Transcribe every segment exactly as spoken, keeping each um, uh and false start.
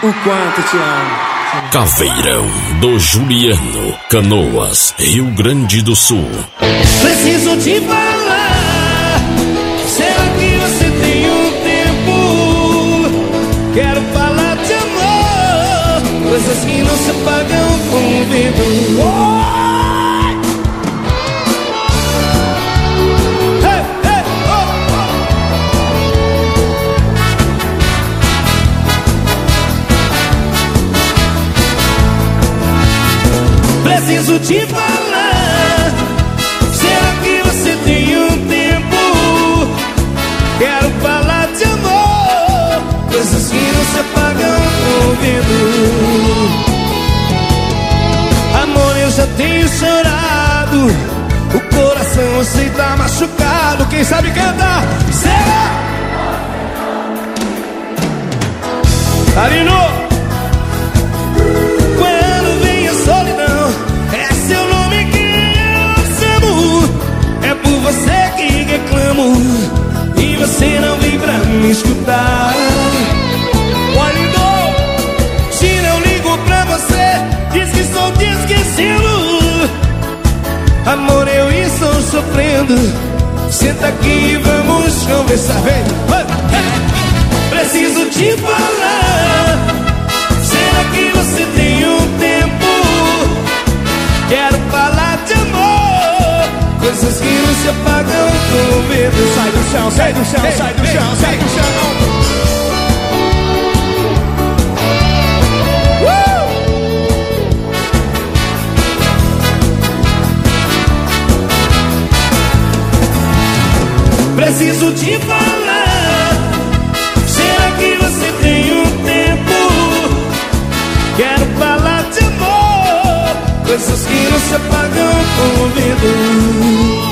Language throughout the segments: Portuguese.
o quanto te amo. Caveirão do Juliano, Canoas, Rio Grande do Sul. Preciso te falar, será que você tem um tempo? Quero falar de amor, coisas que não se pagam com o vento. Oh! Preciso te falar, será que você tem um tempo? Quero falar de amor, coisas que não se apagam com o vento. Amor, eu já tenho chorado, o coração assim tá machucado. Quem sabe cantar? Será? Arino! Você que reclamo e você não vem pra me escutar. Olha, se não ligo pra você, diz que estou te esquecendo. Amor, eu estou sofrendo. Senta aqui e vamos conversar. Vem. Preciso te falar, será que você tem um tempo? Quero falar de amor, coisas que não se apagam com o vento. Sai do chão, sai do chão, sai do chão, sai do chão. Preciso te falar, será que você tem um tempo? Quero falar de amor, coisas que não se apagam com o vento.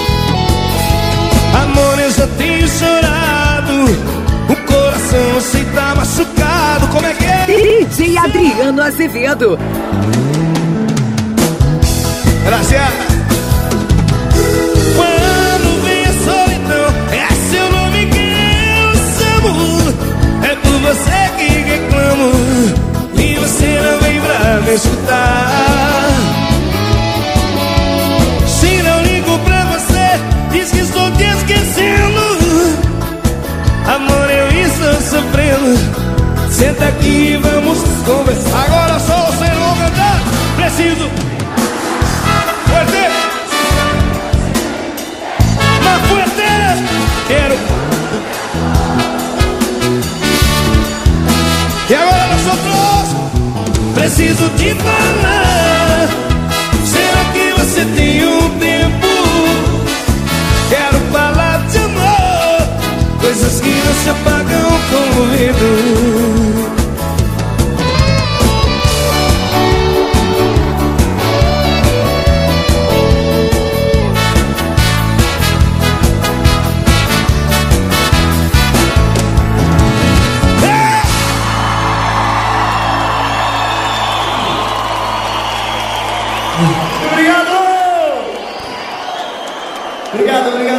Amor, eu já tenho chorado, o coração assim tá machucado. Como é que é? D J Adriano Azevedo. Gracias. Quando vem a solidão, é seu nome que eu chamo. É por você que reclamo e você não vem pra me escutar. Se não ligo pra você, diz que estou te esquecendo. Amor, eu estou sofrendo. Senta aqui e vamos conversar. Agora só você não vai cantar. Preciso fuerte. Mais fuerte. Quero. E agora nós outros. Preciso te falar, será que você tem um tempo? Quero falar de amor, coisas que não se apagam com o vento. Obrigado, obrigado.